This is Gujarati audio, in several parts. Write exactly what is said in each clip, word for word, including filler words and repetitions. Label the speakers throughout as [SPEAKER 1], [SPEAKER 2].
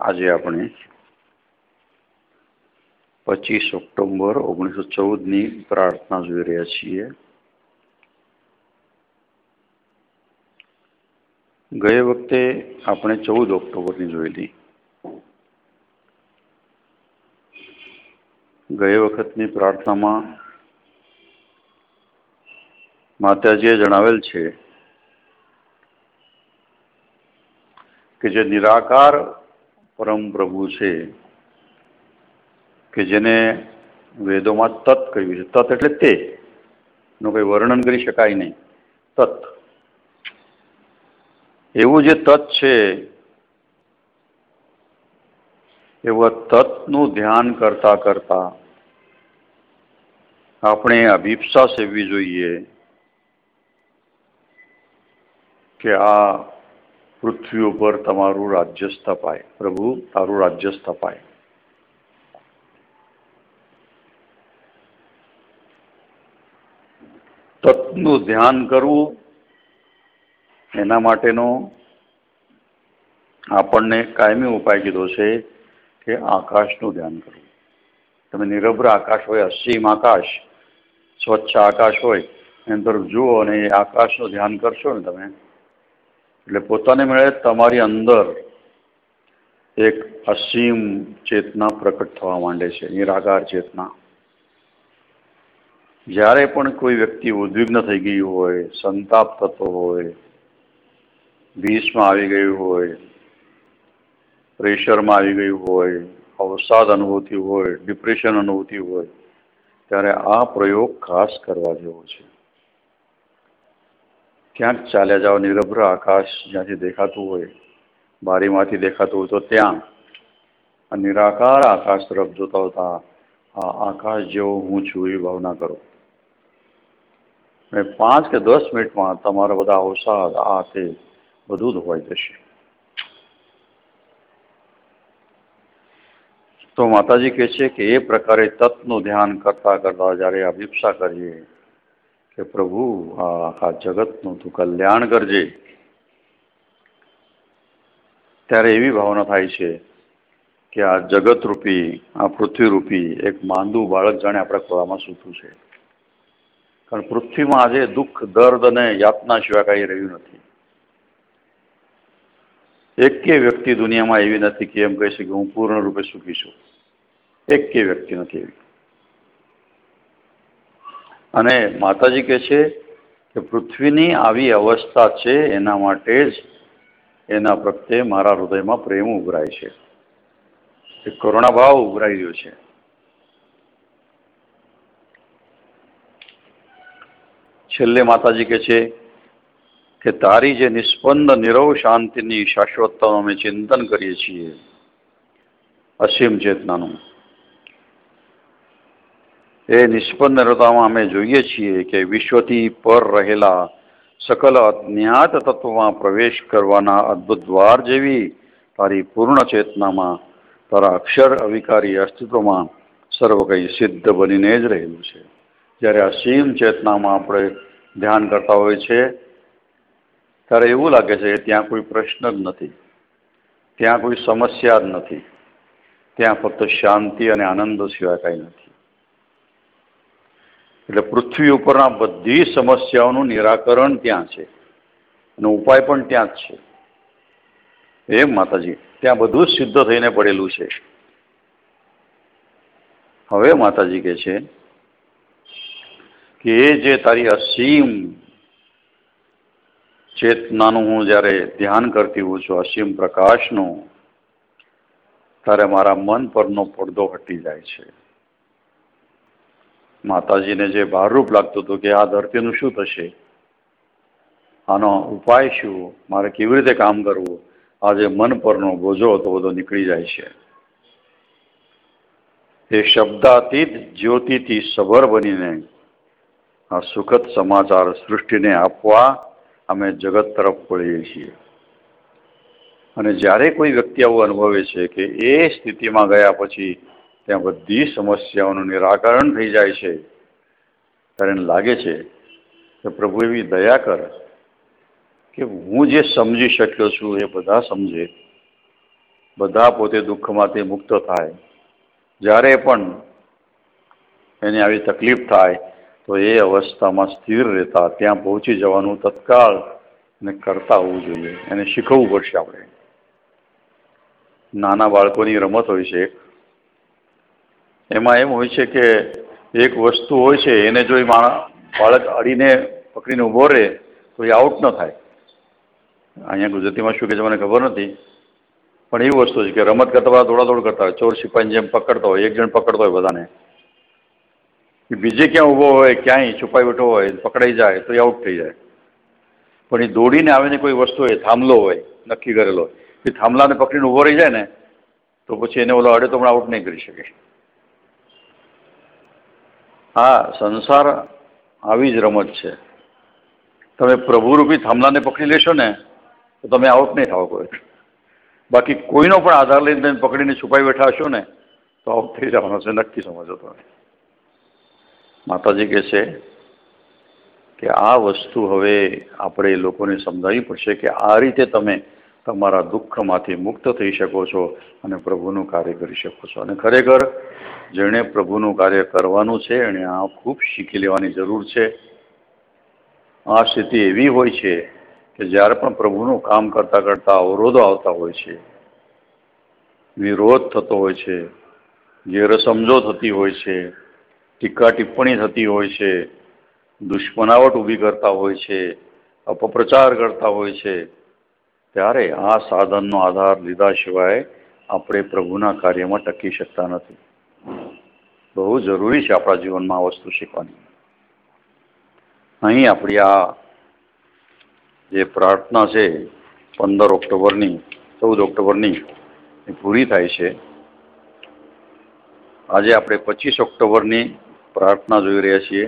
[SPEAKER 1] આજે આપણે પચીસ ઓક્ટોબર ઓગણીસો ચૌદ ની પ્રાર્થના જોઈ રહ્યા છીએ. ગયે વખતે આપણે ચૌદ ઓક્ટોબરની જોયેલી. ગયે વખતની પ્રાર્થનામાં માતાજીએ જણાવેલ છે કે જે નિરાકાર પરમ પ્રભુ છે, કે જેને વેદોમાં તત્ કહ્યું છે. તત્ એટલે તે નું કોઈ વર્ણન કરી શકાય નહીં. તત્ એવું જે તત્ છે, એવા તત્નું ધ્યાન કરતા કરતા આપણે અભિપ્સા સેવવી જોઈએ કે આ પૃથ્વી ઉપર તમારું રાજ્ય સ્થપાય. પ્રભુ, તારું રાજ્ય સ્થપાય. તત્નું ધ્યાન કરવું, એના માટેનો આપણને કાયમી ઉપાય કીધો છે કે આકાશનું ધ્યાન કરવું. તમે નિરભ્ર આકાશ હોય, અસીમ આકાશ, સ્વચ્છ આકાશ હોય, એની તરફ જુઓ અને એ આકાશનું ધ્યાન કરશો ને તમે, એટલે પોતાને મળે તમારી અંદર એક અસીમ ચેતના પ્રકટ થવા માંડે છે, નિરાકાર ચેતના. જ્યારે પણ કોઈ વ્યક્તિ ઉદ્વિગ્ન થઈ ગયું હોય, સંતાપ થતો હોય, ભીષમાં આવી ગયું હોય, પ્રેશરમાં આવી ગયું હોય, અવસાદ અનુભવતી હોય, ડિપ્રેશન અનુભવતી હોય, ત્યારે આ પ્રયોગ ખાસ કરવા જેવો છે. ક્યાંક ચાલ્યા જાઓ, નિરભ્ર આકાશ જ્યાંથી દેખાતું હોય, બારીમાંથી દેખાતું હોય, તો ત્યાં નિરાકાર આકાશ તરફ જોતા હોતા આ આકાશ જેવો હું છું એવી ભાવના કરો. અને પાંચ કે દસ મિનિટમાં તમારા બધા અવસાદ આ તે બધું ધોવાઈ જશે. તો માતાજી કહે છે કે એ પ્રકારે તત્વનું ધ્યાન કરતા કરતા જયારે અભિપ્સા કરીએ કે પ્રભુ આ આખા જગતનું તું કલ્યાણ કરજે, ત્યારે એવી ભાવના થાય છે કે આ જગત રૂપી, આ પૃથ્વી રૂપી એક માંદું બાળક જાણે આપણા ખોળામાં સૂતું છે. કારણ પૃથ્વીમાં આજે દુઃખ, દર્દ અને યાતના સિવાય કઈ રહ્યું નથી. એકે વ્યક્તિ દુનિયામાં એવી નથી કે એમ કહી શકે હું પૂર્ણ રૂપે સુખી છું. એકે વ્યક્તિ નથી એવી. અને માતાજી કહે છે કે પૃથ્વીની આવી અવસ્થા છે, એના માટે જ એના પ્રત્યે મારા હૃદયમાં પ્રેમ ઉભરાય છે, એક કરુણા ભાવ ઉભરાઈ રહ્યો છે. છેલ્લે માતાજી કહે છે કે તારી જે નિસ્પંદ નિરવ શાંતિની શાશ્વતતાનું અમે ચિંતન કરીએ છીએ, અસીમ ચેતનાનું, એ નિસ્પંદ નિરવતામાં અમે જોઈએ છીએ કે વિશ્વથી પર રહેલા સકલ અજ્ઞાત તત્વમાં પ્રવેશ કરવાના અદ્ભુત દ્વાર જેવી તારી પૂર્ણ ચેતનામાં, તારા અક્ષર અવિકારી અસ્તિત્વમાં સર્વ કંઈ સિદ્ધ બનીને જ રહેલું છે. જ્યારે અસીમ ચેતનામાં આપણે ધ્યાન કરતા હોય છે, ત્યારે એવું લાગે છે કે ત્યાં કોઈ પ્રશ્ન જ નથી, ત્યાં કોઈ સમસ્યા જ નથી, ત્યાં ફક્ત શાંતિ અને આનંદ સિવાય કાંઈ નથી. એટલે પૃથ્વી ઉપરના બધી સમસ્યાઓનું નિરાકરણ ત્યાં છે અને ઉપાય પણ ત્યાં જ છે. એમ માતાજી, ત્યાં બધું જ સિદ્ધ થઈને પડેલું છે. હવે માતાજી કહે છે કે એ જે તારી અસીમ ચેતનાનું હું જ્યારે ધ્યાન કરતી હોઉં છું, અસીમ પ્રકાશનું, ત્યારે મારા મન પરનો પડદો હટી જાય છે. માતાજીને જે ભારરૂપ લાગતું હતું કે આ ધરતીનું શું થશે, આનો ઉપાય શું, મારે કેવી રીતે કામ કરવું, આજે મન પરનો બોજો હતો બધો નીકળી જાય છે. એ શબ્દાતીત જ્યોતિથી સભર બનીને આ સુખદ સમાચાર સૃષ્ટિને આપવા અમે જગત તરફ વળીએ છીએ. અને જ્યારે કોઈ વ્યક્તિ આવું અનુભવે છે કે એ સ્થિતિમાં ગયા પછી ત્યાં બધી સમસ્યાઓનું નિરાકરણ થઈ જાય છે, ત્યારે એને લાગે છે કે પ્રભુ એવી દયા કર કે હું જે સમજી શક્યો છું એ બધા સમજે, બધા પોતે દુઃખમાંથી મુક્ત થાય. જ્યારે પણ એને આવી તકલીફ થાય તો એ અવસ્થામાં સ્થિર રહેતા ત્યાં પહોંચી જવાનું તત્કાળ એને કરતા હોવું જોઈએ. એને શીખવવું પડશે આપણે. નાના બાળકોની રમત હોય છે, એમાં એમ હોય છે કે એક વસ્તુ હોય છે, એને જો એ માણસ બાળક અડીને પકડીને ઊભો રહે તો એ આઉટ ન થાય. અહીંયા ગુજરાતીમાં શું કે છે મને ખબર નથી, પણ એવી વસ્તુ છે કે રમત કરતા દોડા દોડ કરતા હોય, ચોર સિપાહીની જેમ પકડતો હોય, એક જણ પકડતો હોય બધાને. બીજે ક્યાં ઊભો હોય, ક્યાંય છુપાઈ બેઠો હોય, પકડાઈ જાય તો એ આઉટ થઈ જાય. પણ એ દોડીને આવીને કોઈ વસ્તુ હોય, થાંભલો હોય નક્કી કરેલો, એ થાંભલાને પકડીને ઊભો રહી જાય ને તો પછી એને ઓલો અડે તો પણ આઉટ નહીં કરી શકે. હા, સંસાર આવી જ રમત છે. તમે પ્રભુરૂપી થાંભલાને પકડી લેશો ને તો તમે આઉટ નહીં થાવ કોઈ. બાકી કોઈનો પણ આધાર લઈને તમે પકડીને છુપાઈ બેઠા હશો ને તો આઉટ થઈ જવાનો છે, નક્કી સમજો તમે. માતાજી કહે છે કે આ વસ્તુ હવે આપણે લોકોને સમજાવવી પડશે કે આ રીતે તમે તમારા દુઃખમાંથી મુક્ત થઈ શકો છો અને પ્રભુનું કાર્ય કરી શકો છો. અને ખરેખર જેણે પ્રભુનું કાર્ય કરવાનું છે એણે આ ખૂબ શીખી લેવાની જરૂર છે. આ સ્થિતિ એવી હોય છે કે જ્યારે પણ પ્રભુનું કામ કરતાં કરતાં અવરોધો આવતા હોય છે, વિરોધ થતો હોય છે, ગેરસમજો થતી હોય છે, ટીકા ટિપ્પણી થતી હોય છે, દુશ્મનાવટ ઊભી કરતા હોય છે, અપપ્રચાર કરતા હોય છે, ત્યારે આ સાધનનો આધાર લીધા સિવાય આપણે પ્રભુના કાર્યમાં ટકી શકતા નથી. બહુ જરૂરી છે આપણા જીવનમાં આ વસ્તુ શીખવાની. અહીં આપણી આ જે પ્રાર્થના છે પંદર ઓક્ટોબરની ચૌદ ઓક્ટોબરની એ પૂરી થાય છે. આજે આપણે પચીસ ઓક્ટોબરની પ્રાર્થના જોઈ રહ્યા છીએ.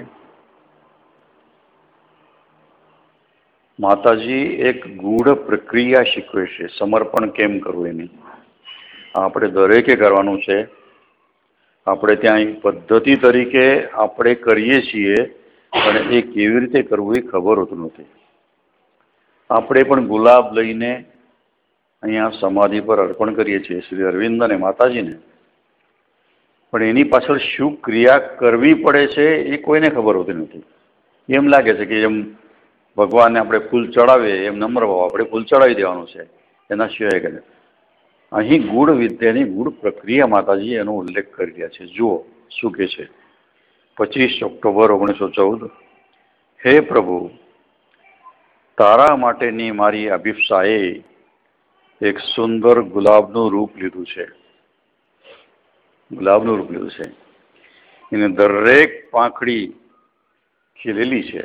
[SPEAKER 1] માતાજી એક ગૂઢ પ્રક્રિયા શીખવે છે, સમર્પણ કેમ કરવું એની. આપણે દરેકે કરવાનું છે. આપણે ત્યાં પદ્ધતિ તરીકે આપણે કરીએ છીએ પણ એ કેવી રીતે કરવું એ ખબર હોતું નથી. આપણે પણ ગુલાબ લઈને અહીંયા સમાધિ પર અર્પણ કરીએ છીએ શ્રી અરવિંદ અને માતાજીને, પણ એની પાછળ શું ક્રિયા કરવી પડે છે એ કોઈને ખબર હોતી નથી. એમ લાગે છે કે એમ ભગવાનને આપણે ફૂલ ચડાવીએ એમ નમ્ર ભાવ આપણે ફૂલ ચડાવી દેવાનું છે, એના સિવાય કરે. અહીં ગૂઢ વિદ્યાની ગૂઢ પ્રક્રિયા માતાજી એનો ઉલ્લેખ કરી રહ્યા છે. જુઓ શું કે છે. પચીસ ઓક્ટોબર ઓગણીસો ચૌદ. હે પ્રભુ, તારા માટેની મારી અભિપ્સાએ એક સુંદર ગુલાબનું રૂપ લીધું છે. ગુલાબનું રૂપ લીધું છે. એને દરેક પાંખડી ખીલેલી છે,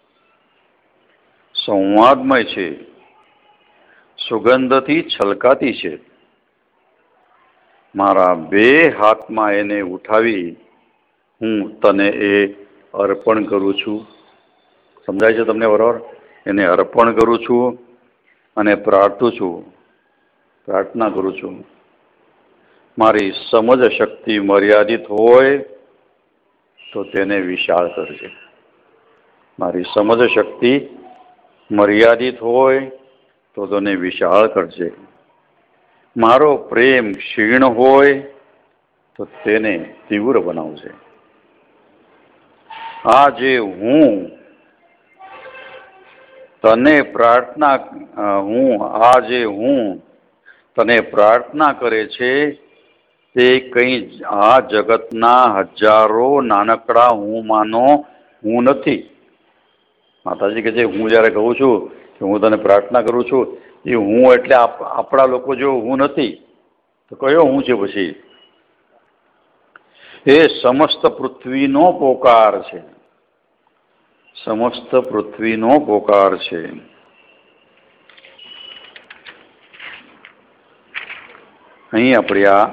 [SPEAKER 1] સંવાદમય છે, સુગંધથી છલકાતી છે. મારા બે હાથમાં એને ઉઠાવી હું તને એ અર્પણ કરું છું. સમજાય છે તમને બરાબર? એને અર્પણ કરું છું અને પ્રાર્થું છું, પ્રાર્થના કરું છું. મારી સમજ શક્તિ મર્યાદિત હોય તો તેને વિશાળ કરજે. મારી સમજ શક્તિ મર્યાદિત હોય તો તેને વિશાળ કરજે. મારો પ્રેમ ક્ષીણ હોય તો તેને તીવ્ર બનાવજે. આ જે હું તને પ્રાર્થના હું આ જે હું તને પ્રાર્થના કરે છે તે કંઈ આ જગતના હજારો નાનકડા હું માનો હું નથી. માતાજી કે છે હું જ્યારે કહું છું કે હું તને પ્રાર્થના કરું છું એ હું એટલે આપણા લોકો જો હું નથી તો કયો હું છે પછી? એ સમસ્ત પૃથ્વીનો પોકાર છે, સમસ્ત પૃથ્વીનો પોકાર છે. અહીં આપણી આ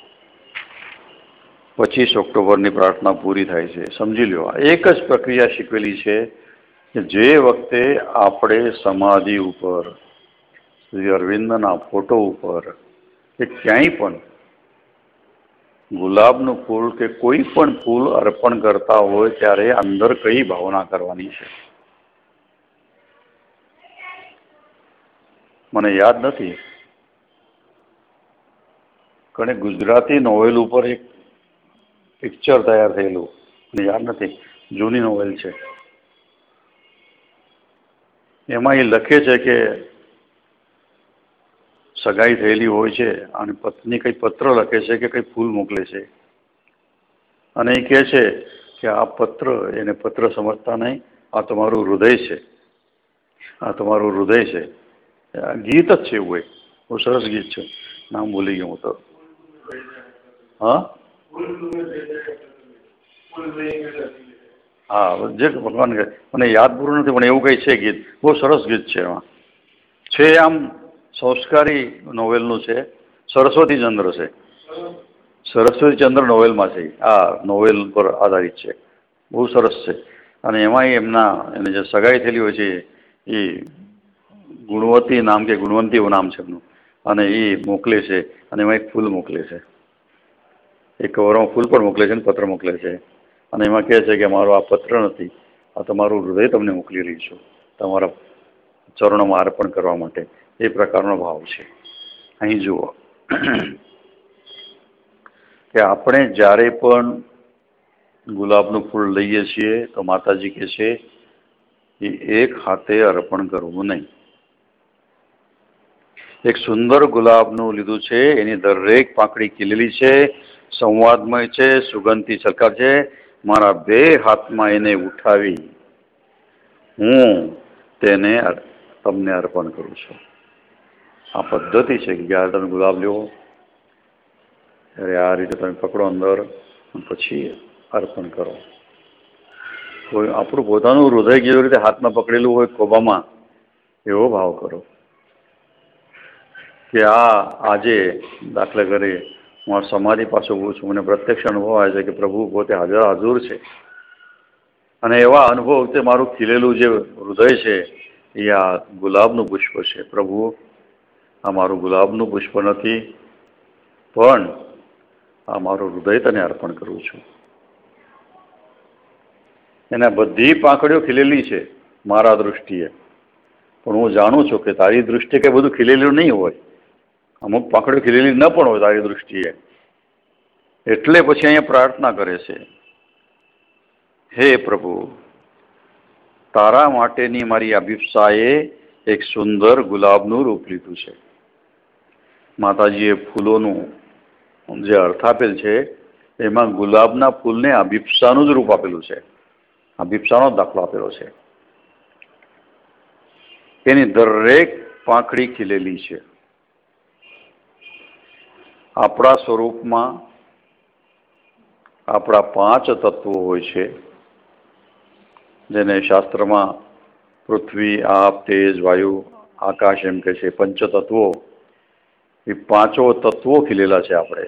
[SPEAKER 1] પચીસ ઓક્ટોબરની પ્રાર્થના પૂરી થાય છે. સમજી લો, એક જ પ્રક્રિયા શીખવેલી છે કે જે વખતે આપણે સમાધિ ઉપર, શ્રી અરવિંદના ફોટો ઉપર કે ક્યાંય પણ ગુલાબનું ફૂલ કે કોઈ પણ ફૂલ અર્પણ કરતા હોય ત્યારે અંદર કઈ ભાવના કરવાની છે? મને યાદ નથી, કણે ગુજરાતી નોવેલ ઉપર એક પિક્ચર તૈયાર થયેલું, મને યાદ નથી, જૂની નોવેલ છે. એમાં એ લખે છે કે સગાઈ થયેલી હોય છે અને પત્ની કઈ પત્ર લખે છે કે કઈ ફૂલ મોકલે છે, અને એ કહે છે કે આ પત્ર, એને પત્ર સમજતા નહીં, આ તમારું હૃદય છે, આ તમારું હૃદય છે. આ ગીત જ છે એવું, બહુ સરસ ગીત છે, નામ ભૂલી ગયો હું તો. હા હા, જે ભગવાન કહે, મને યાદ પૂરું નથી, પણ એવું કઈ છે ગીત, બહુ સરસ ગીત છે. એમાં છે આમ સંસ્કારી નોવેલનું છે, સરસ્વતી ચંદ્ર છે, સરસ્વતી ચંદ્ર નોવેલમાં છે, આ નોવેલ પર આધારિત છે, બહુ સરસ છે. અને એમાં એમના એને જે સગાઈ થયેલી હોય છે એ ગુણવતી નામ કે ગુણવંતી એવું નામ છે એમનું, અને એ મોકલે છે, અને એમાં એક ફૂલ મોકલે છે, એક કવરમાં ફૂલ પણ મોકલે છે ને પત્ર મોકલે છે, અને એમાં કહે છે કે મારો આ પત્ર નથી, આ તમારું હૃદય તમને મોકલી રહી છું, તમારા ચરણોમાં અર્પણ કરવા માટે. એ પ્રકારનો ભાવ છે. અહીં જુઓ કે આપણે જ્યારે પણ ગુલાબનું ફૂલ લઈએ છીએ તો માતાજી કહે છે એ એક હાથે અર્પણ કરવું નહીં. એક સુંદર ગુલાબનું લીધું છે, એની દરેક પાંખડી ખીલેલી છે, સંવાદમય છે, સુગંધથી છલકા છે. મારા બે હાથમાં એને ઉઠાવી હું તેને તમને અર્પણ કરું છું. આ પદ્ધતિ છે કે જ્યારે તમે ગુલાબ લેવો ત્યારે આ રીતે તમે પકડો અંદર, પછી અર્પણ કરો. કોઈ આપણું પોતાનું હૃદય કેવી રીતે હાથમાં પકડેલું હોય ખોબામાં, એવો ભાવ કરો કે આ આજે દાખલા કરે હું આ સમાધિ પાસે ઉભું છું, મને પ્રત્યક્ષ અનુભવ આવે છે કે પ્રભુ પોતે હાજર હાજર છે, અને એવા અનુભવ વખતે મારું ખીલેલું જે હૃદય છે એ આ ગુલાબનું પુષ્પ છે. પ્રભુ, આ મારું ગુલાબનું પુષ્પ નથી, પણ આ મારું હૃદય તને અર્પણ કરું છું. એના બધી પાંખડીઓ ખીલેલી છે મારા દૃષ્ટિએ, પણ હું જાણું છું કે તારી દૃષ્ટિએ કે બધું ખીલેલું નહીં હોય, અમુક પાંખડીઓ ખીલેલી ન પણ હોય તારી દૃષ્ટિએ. એટલે પછી અહીંયા પ્રાર્થના કરે છે, હે પ્રભુ, તારા માટેની મારી અભિપ્સાએ એક સુંદર ગુલાબનું રૂપ લીધું છે. માતાજીએ ફૂલોનું જે અર્થ આપેલ છે એમાં ગુલાબના ફૂલને અભિપ્સાનું જ રૂપ આપેલું છે, અભિપ્સાનો દાખલો આપેલો છે. એની દરેક પાંખડી ખીલેલી છે. આપણા સ્વરૂપમાં આપણા પાંચ તત્વો હોય છે, જેને શાસ્ત્રમાં પૃથ્વી, આપ, તેજ, વાયુ, આકાશ એમ કહે છે. પંચ તત્વો, એ પાંચો તત્વો ખીલેલા છે આપણે.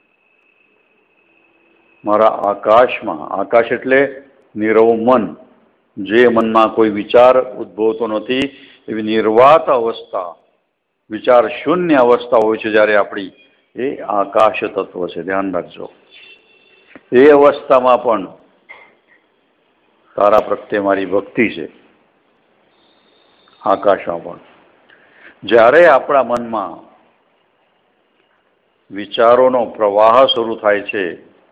[SPEAKER 1] મારા આકાશમાં, આકાશ એટલે નિરવ મન, જે મનમાં કોઈ વિચાર ઉદ્ભવતો નથી, એવી નિર્વાત અવસ્થા, વિચાર શૂન્ય અવસ્થા હોય છે જ્યારે આપણી, એ આકાશ તત્વ છે. ધ્યાન રાખજો. એ અવસ્થામાં પણ તારા પ્રત્યે મારી ભક્તિ છે. આકાશમાં પણ જ્યારે આપણા મનમાં વિચારોનો પ્રવાહ શરૂ થાય છે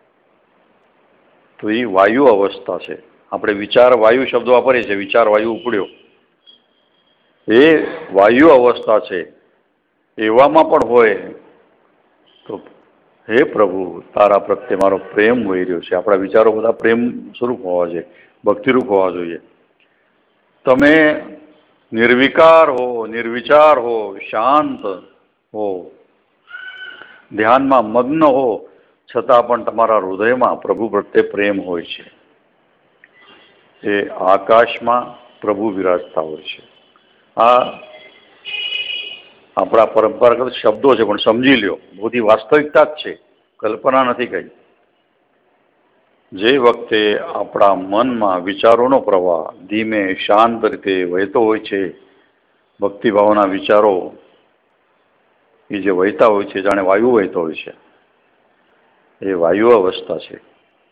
[SPEAKER 1] તો એ વાયુ અવસ્થા છે. આપણે વિચાર વાયુ શબ્દ વાપરીએ છીએ, વિચાર વાયુ ઉપડ્યો, એ વાયુ અવસ્થા છે. એવામાં પણ હોય તો હે પ્રભુ, તારા પ્રત્યે મારો પ્રેમ વહી રહ્યો છે. આપણા વિચારો બધા પ્રેમ સ્વરૂપ હોવા જોઈએ, ભક્તિરૂપ હોવા જોઈએ. તમે નિર્વિકાર હો, નિર્વિચાર હો, શાંત હો, ધ્યાનમાં મગ્ન હો, છતાં પણ તમારા હૃદયમાં પ્રભુ પ્રત્યે પ્રેમ હોય છે. એ આકાશમાં પ્રભુ વિરાજતા હોય છે. આ આપણા પરંપરાગત શબ્દો છે, પણ સમજી લ્યો, બધી વાસ્તવિકતા જ છે, કલ્પના નથી કઈ. જે વખતે આપણા મનમાં વિચારોનો પ્રવાહ ધીમે શાંત રીતે વહેતો હોય છે, ભક્તિભાવના વિચારો એ જે વહેતા હોય છે, જાણે વાયુ વહેતો હોય છે, એ વાયુ અવસ્થા છે.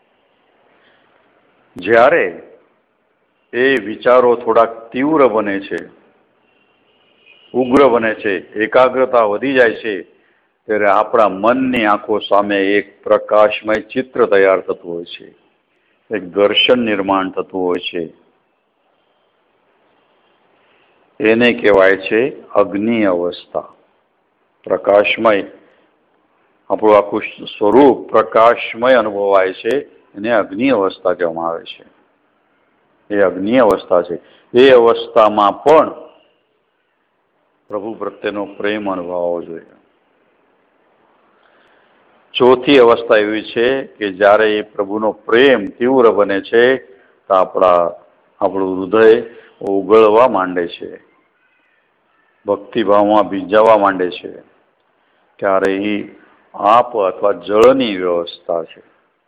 [SPEAKER 1] જ્યારે એ વિચારો થોડાક તીવ્ર બને છે, ઉગ્ર બને છે, એકાગ્રતા વધી જાય છે, ત્યારે આપણા મનની આંખો સામે એક પ્રકાશમય ચિત્ર તૈયાર થતું હોય છે, એક દર્શન નિર્માણ થતું હોય છે. એને કહેવાય છે અગ્નિ અવસ્થા. પ્રકાશમય આપણું આખું સ્વરૂપ પ્રકાશમય અનુભવાય છે, એને અગ્નિ અવસ્થા કહેવામાં આવે છે. એ અગ્નિ અવસ્થા છે. એ અવસ્થામાં પણ પ્રભુ પ્રત્યેનો પ્રેમ અનુભવવો જોઈએ. ચોથી અવસ્થા એવી છે કે જ્યારે એ પ્રભુનો પ્રેમ તીવ્ર બને છે તો આપણા આપણું હૃદય ઓગળવા માંડે છે, ભક્તિભાવમાં ભીંજાવા માંડે છે. ત્યારે એ આપ અથવા જળની વ્યવસ્થા છે.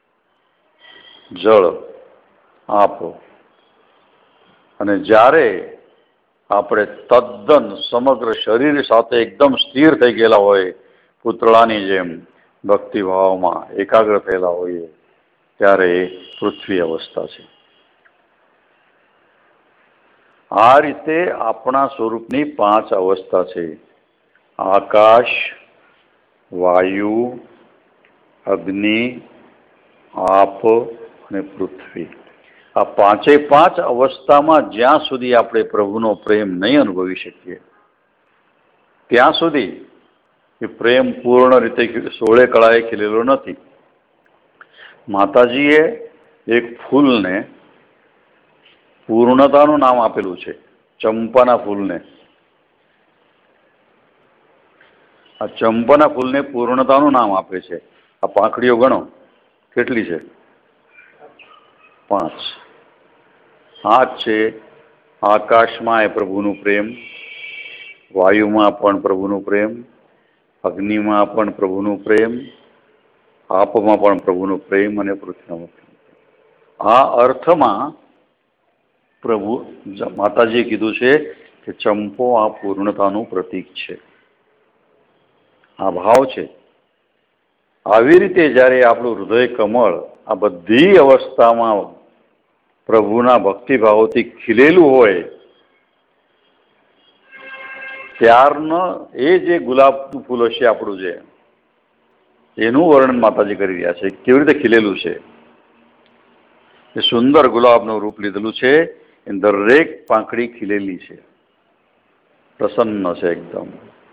[SPEAKER 1] જળ આપ. અને જ્યારે આપણે તદ્દન સમગ્ર શરીર સાથે એકદમ સ્થિર થઈ ગયેલા હોય, પૂતળાની જેમ ભક્તિભાવમાં એકાગ્ર થયેલા હોઈએ, ત્યારે એ પૃથ્વી અવસ્થા છે. આ રીતે આપણા સ્વરૂપની પાંચ અવસ્થા છે. આકાશ, વાયુ, અગ્નિ, આપ અને પૃથ્વી. આ પાંચે પાંચ અવસ્થામાં જ્યાં સુધી આપણે પ્રભુનો પ્રેમ નહીં અનુભવી શકીએ, ત્યાં સુધી એ પ્રેમ પૂર્ણ રીતે સોળે કળાએ ખીલેલો નથી. માતાજીએ એક ફૂલને પૂર્ણતાનું નામ આપેલું છે, ચંપાના ફૂલને. આ ચંપાના ફૂલને પૂર્ણતાનું નામ આપે છે. આ પાંખડીઓ ગણો કેટલી છે? પાંચ. આ છે આકાશમાં એ પ્રભુનું પ્રેમ, વાયુમાં પણ પ્રભુનું પ્રેમ, અગ્નિમાં પણ પ્રભુનું પ્રેમ, આપમાં પણ પ્રભુનું પ્રેમ અને પૃથ્વીમાં પ્રેમ. આ અર્થમાં પ્રભુ માતાજીએ કીધું છે કે ચંપો આ પૂર્ણતાનું પ્રતીક છે, આ ભાવ છે. આવી રીતે જ્યારે આપણું હૃદય કમળ આ બધી અવસ્થામાં પ્રભુના ભક્તિભાવોથી ખીલેલું હોય, ત્યારનો એ જે ગુલાબનું ફૂલ હશે આપણું, જે એનું વર્ણન માતાજી કરી રહ્યા છે, કેવી રીતે ખીલેલું છે. એ સુંદર ગુલાબનું રૂપ લીધેલું છે. એ દરેક પાંખડી ખીલેલી છે, પ્રસન્ન છે, એકદમ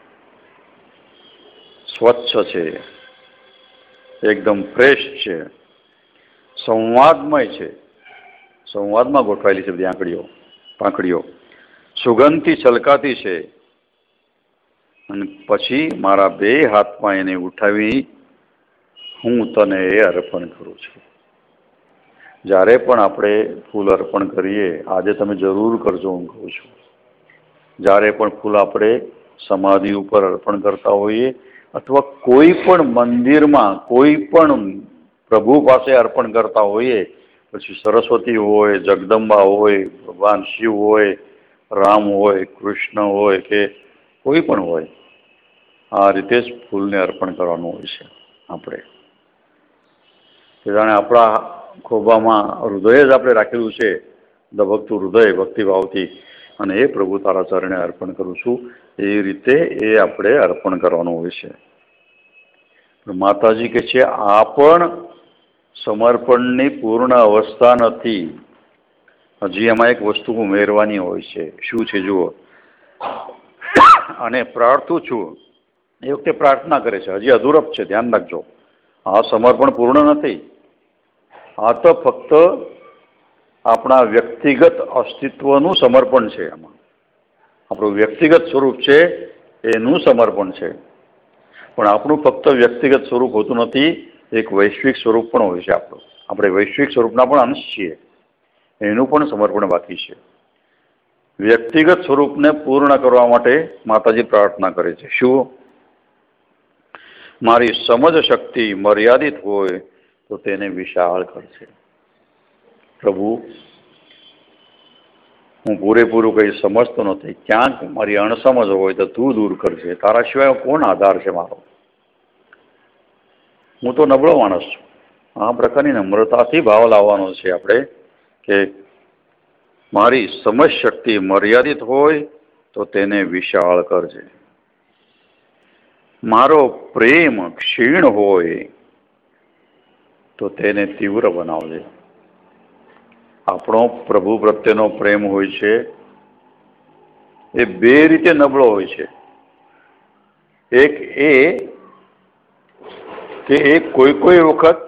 [SPEAKER 1] સ્વચ્છ છે, એકદમ ફ્રેશ છે, સંવાદમય છે. સંવાદમાં ગોઠવાયેલી છે બધી આંકડીઓ પાંખડીઓ, સુગંધથી છલકાતી છે. અને પછી મારા બે હાથમાં એને ઉઠાવી હું તને એ અર્પણ કરું છું. જ્યારે પણ આપણે ફૂલ અર્પણ કરીએ, આજે તમે જરૂર કરજો, હું કહું છું, જ્યારે પણ ફૂલ આપણે સમાધિ ઉપર અર્પણ કરતા હોઈએ અથવા કોઈ પણ મંદિરમાં કોઈ પણ પ્રભુ પાસે અર્પણ કરતા હોઈએ, પછી સરસ્વતી હોય, જગદંબા હોય, ભગવાન શિવ હોય, રામ હોય, કૃષ્ણ હોય કે કોઈ પણ હોય, આ રીતે જ ફૂલને અર્પણ કરવાનું હોય છે આપણે. જાણે આપણા ખોબામાં હૃદય જ આપણે રાખેલું છે, ધબકતું હૃદય ભક્તિભાવથી, અને એ પ્રભુ તારા ચરણે અર્પણ કરું છું, એ રીતે એ આપણે અર્પણ કરવાનું હોય છે. માતાજી કહે છે આ પણ સમર્પણની પૂર્ણ અવસ્થા નથી, હજી એમાં એક વસ્તુ ઉમેરવાની હોય છે. શું છે જુઓ. અને પ્રાર્થું છું, એ વખતે પ્રાર્થના કરે છે, હજી અધૂરપ છે, ધ્યાન રાખજો. આ સમર્પણ પૂર્ણ નથી. આ તો ફક્ત આપણા વ્યક્તિગત અસ્તિત્વનું સમર્પણ છે. આમાં આપણું વ્યક્તિગત સ્વરૂપ છે એનું સમર્પણ છે. પણ આપણું ફક્ત વ્યક્તિગત સ્વરૂપ હોતું નથી, એક વૈશ્વિક સ્વરૂપ પણ હોય છે આપણું. આપણે વૈશ્વિક સ્વરૂપના પણ અંશ છીએ, એનું પણ સમર્પણ બાકી છે. વ્યક્તિગત સ્વરૂપને પૂર્ણ કરવા માટે માતાજી પ્રાર્થના કરે છે. શું? મારી સમજ શક્તિ મર્યાદિત હોય તો તેને વિશાળ કરશે. પ્રભુ, હું પૂરેપૂરું કંઈ સમજતો નથી, ક્યાંક મારી અણસમજ હોય તો તું દૂર કરજે. તારા સિવાય કોણ આધાર છે મારો? હું તો નબળો માણસ છું. આ પ્રકારની નમ્રતાથી ભાવ લાવવાનો છે આપણે કે મારી સમજ શક્તિ મર્યાદિત હોય તો તેને વિશાળ કરજે. મારો પ્રેમ ક્ષીણ હોય તો તેને તીવ્ર બનાવજે. આપણો પ્રભુ પ્રત્યેનો પ્રેમ હોય છે એ બે રીતે નબળો હોય છે. એક એ કે એ કોઈ કોઈ વખત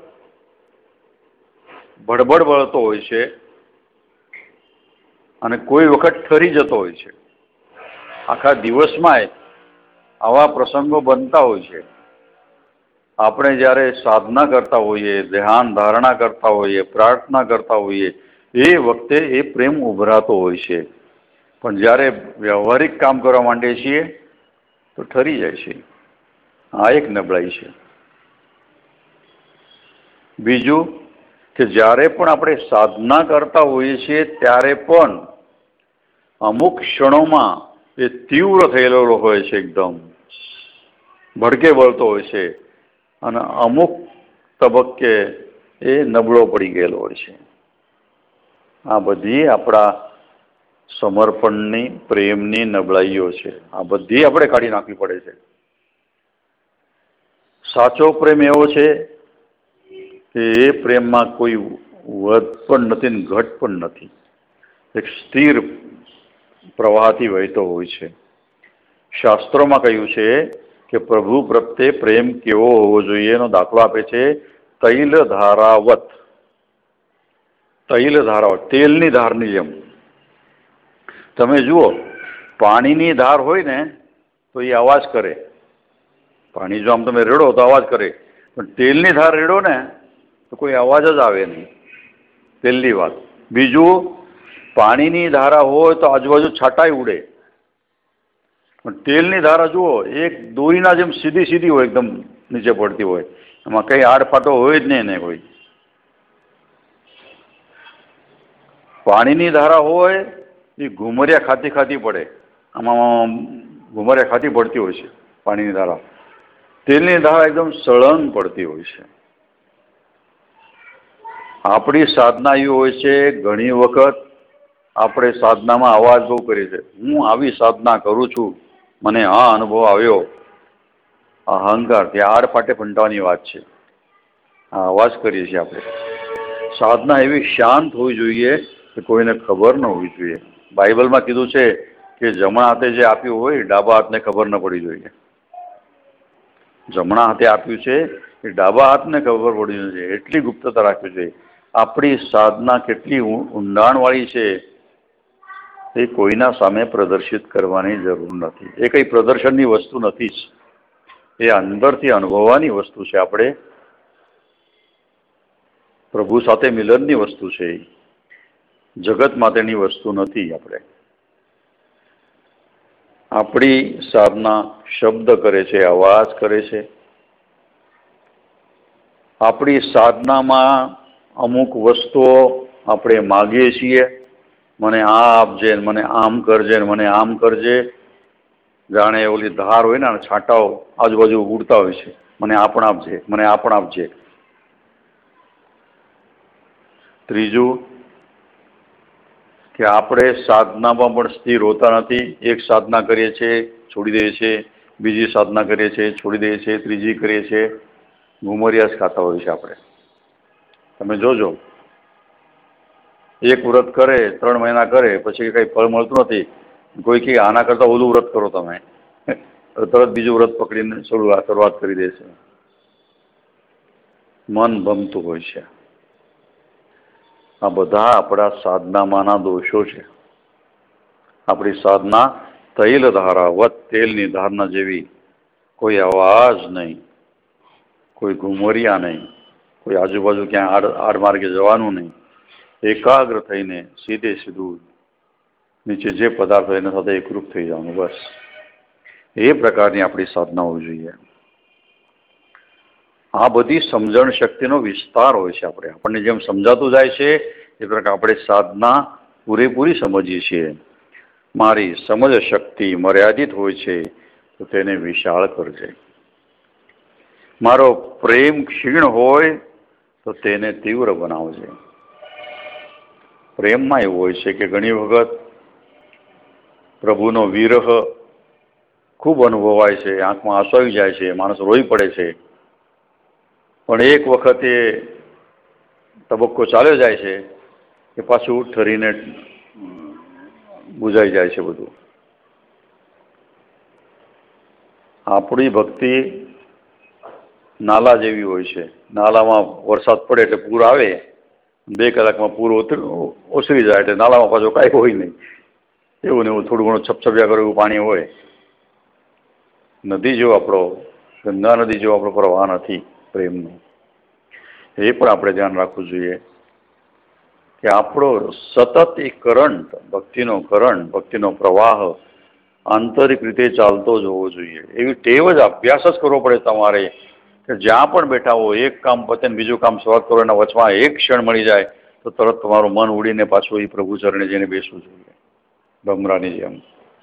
[SPEAKER 1] બળબડ બળતો હોય છે અને કોઈ વખત ઠરી જતો હોય છે. આખા દિવસમાં આવા પ્રસંગો બનતા હોય છે. આપણે જ્યારે સાધના કરતા હોઈએ, ધ્યાન ધારણા કરતા હોઈએ, પ્રાર્થના કરતા હોઈએ, એ વખતે એ પ્રેમ ઉભરાતો હોય છે. પણ જ્યારે વ્યવહારિક કામ કરવા માંડીએ છીએ તો ઠરી જાય છે. આ એક નબળાઈ છે. બીજું કે જ્યારે પણ આપણે સાધના કરતા હોઈએ છીએ ત્યારે પણ અમુક ક્ષણોમાં એ તીવ્ર થયેલો હોય છે, એકદમ ભડકે વળતો હોય છે, અને અમુક તબક્કે એ નબળો પડી ગયેલો હોય છે. આ બધી આપણા સમર્પણની, પ્રેમની નબળાઈઓ છે. આ બધી આપણે કાઢી નાખવી પડે છે. સાચો પ્રેમ એવો છે કે એ પ્રેમમાં કોઈ વધ પણ નથી ને ઘટ પણ નથી. એક સ્થિર પ્રવાહથી વહેતો હોય છે. શાસ્ત્રોમાં કહ્યું છે કે પ્રભુ પ્રત્યે પ્રેમ કેવો હોવો જોઈએ એનો દાખલો આપે છે તૈલ ધારાવત. તૈલ ધારાવત, તેલની ધારની જેમ. તમે જુઓ, પાણીની ધાર હોય ને તો એ અવાજ કરે. પાણી જો આમ તમે રેડો તો અવાજ કરે, પણ તેલની ધાર રેડો ને તો કોઈ અવાજ જ આવે નહીં. પહેલી વાત. બીજું, પાણીની ધારા હોય તો આજુબાજુ છાંટાઈ ઉડે, પણ તેલની ધારા જુઓ એક દોરીના જેમ સીધી સીધી હોય, એકદમ નીચે પડતી હોય. એમાં કઈ આડફાટો હોય જ નહીં એને કોઈ. પાણીની ધારા હોય એ ઘુમરિયા ખાતી ખાતી પડે, આમાં ઘુમરિયા ખાતી પડતી હોય છે પાણીની ધારા. તેલની ધારા એકદમ સળંગ પડતી હોય છે. આપણી સાધના એવી હોય છે, ઘણી વખત આપણે સાધનામાં અવાજ બહુ કરીએ છીએ. હું આવી સાધના કરું છું, મને આ અનુભવ આવ્યો. અહંકાર, ત્યાં આડ ફાટે ફંટાવાની વાત છે. આ અવાજ કરીએ છીએ આપણે. સાધના એવી શાંત હોવી જોઈએ કે કોઈને ખબર ન હોવી જોઈએ. બાઇબલમાં કીધું છે કે જમણા હાથે જે આપ્યું હોય ડાબા હાથને ખબર ન પડી જોઈએ. જમણા હાથે આપ્યું છે એ ડાબા હાથને ખબર પડી જોઈએ. એટલી ગુપ્તતા રાખવી જોઈએ. આપણી સાધના કેટલી ઊંડાણવાળી છે એ કોઈના સામે પ્રદર્શિત કરવાની જરૂર નથી. એ કંઈ પ્રદર્શનની વસ્તુ નથી જ. એ અંદરથી અનુભવવાની વસ્તુ છે. આપણે પ્રભુ સાથે મિલનની વસ્તુ છે. જગત માટેની વસ્તુ નથી. આપણે આપણી સાધના શબ્દ કરે છે, અવાજ કરે છે. આપણી સાધનામાં અમુક વસ્તુઓ આપણે માગીએ છીએ, મને આ આપજે, મને આમ કરજે, મને આમ કરજે. જાણે ઓલી ધાર હોય ને, છાંટાઓ આજુબાજુ ઉડતા હોય છે, મને આ પણ આપજે, મને આ પણ આપજે. ત્રીજું કે આપણે સાધનામાં પણ સ્થિર હોતા નથી. એક સાધના કરીએ છીએ, છોડી દઈએ છીએ. બીજી સાધના કરીએ છીએ, છોડી દઈએ છીએ. ત્રીજી કરીએ છીએ. ઘુમરિયા જ ખાતા હોય છે આપણે. તમે જોજો, એક વ્રત કરે, ત્રણ મહિના કરે, પછી કઈ ફળ મળતું નથી. કોઈ કે આના કરતા ઓલું વ્રત કરો તમે, તરત બીજું વ્રત પકડીને શરૂઆત શરૂઆત કરી દે છે. મન ભમતું હોય છે. આ બધા આપણા સાધનામાંના દોષો છે. આપણી સાધના તૈલ ધારા વત, તેલની ધારના જેવી. કોઈ અવાજ નહીં, કોઈ ઘુમરિયા નહીં, કોઈ આજુબાજુ ક્યાં આડ આડમાર્ગે જવાનું નહીં. એકાગ્ર થઈને સીધે સીધું નીચે જે પદાર્થ હોય એના સાથે એકરૂપ થઈ જવાનું, બસ. એ પ્રકારની આપણી સાધના હોવી જોઈએ. આ બધી સમજણ શક્તિનો વિસ્તાર હોય છે. આપણે આપણને જેમ સમજાતું જાય છે એ પ્રકાર આપણે સાધના પૂરેપૂરી સમજીએ છીએ. મારી સમજ શક્તિ મર્યાદિત હોય છે તો તેને વિશાળ કરજે. મારો પ્રેમ ક્ષીણ હોય તો તેને તીવ્ર બનાવજે. પ્રેમમાં એવું હોય છે કે ઘણી વખત પ્રભુનો વિરહ ખૂબ અનુભવાય છે, આંખમાં આંસુ આવી જાય છે, માણસ રોઈ પડે છે. પણ એક વખત એ તબક્કો ચાલ્યો જાય છે કે પાછું ઠરીને બુઝાઈ જાય છે બધું. આપણી ભક્તિ નાલા જેવી હોય છે. નાલામાં વરસાદ પડે એટલે પૂર આવે, બે કલાકમાં પૂર ઓસરી જાય એટલે નાલામાં પાછું કાંઈ હોય નહીં. એવું ને એવું થોડું ઘણું છપછપિયા કરે એવું પાણી હોય. નદી જેવો આપણો, ગંગા નદી જેવો આપણો પ્રવાહ નથી પ્રેમનો. એ પણ આપણે ધ્યાન રાખવું જોઈએ કે આપણો સતત એ કરંટ, ભક્તિનો કરંટ, ભક્તિનો પ્રવાહ આંતરિક રીતે ચાલતો જ હોવો જોઈએ. એવી ટેવ જ અભ્યાસ જ કરવો પડે તમારે કે જ્યાં પણ બેઠા હો, એક કામ પતે ને બીજું કામ શરૂઆત કરો, એના વચમાં એક ક્ષણ મળી જાય તો તરત તમારું મન ઉડીને પાછું એ પ્રભુ ચરણે જઈને બેસવું જોઈએ, ભમરાની જેમ.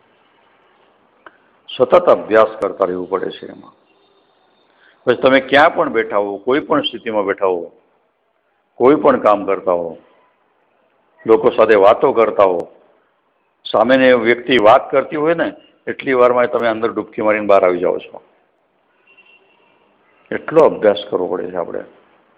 [SPEAKER 1] સતત અભ્યાસ કરતા રહેવું પડે છે એમાં. પછી તમે ક્યાં પણ બેઠા હો, કોઈ પણ સ્થિતિમાં બેઠા હો, કોઈ પણ કામ કરતા હો, લોકો સાથે વાતો કરતા હો, સામેની વ્યક્તિ વાત કરતી હોય ને એટલી વારમાં તમે અંદર ડૂબકી મારીને બહાર આવી જાઓ છો. એટલો અભ્યાસ કરવો પડે છે આપણે.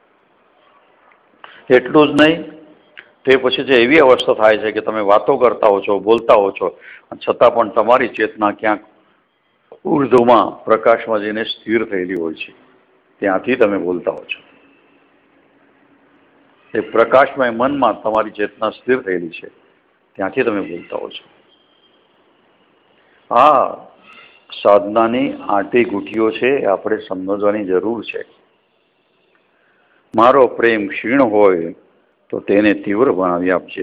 [SPEAKER 1] એટલું જ નહીં, તે પછી જે એવી અવસ્થા થાય છે કે તમે વાતો કરતા હો છો, બોલતા હો છો, છતાં પણ તમારી ચેતના ક્યાંક ઉર્ધ્વમાં પ્રકાશમાં જઈને સ્થિર થયેલી હોય છે. ત્યાંથી તમે બોલતા હો છો. એ પ્રકાશમય મનમાં તમારી ચેતના સ્થિર થયેલી છે, ત્યાંથી તમે બોલતા હો છો. આ સાધનાની આંટી ઘૂંટીઓ છે, આપણે સમજવાની જરૂર છે. મારો પ્રેમ ક્ષીણ હોય તો તેને તીવ્ર બનાવી આપજે.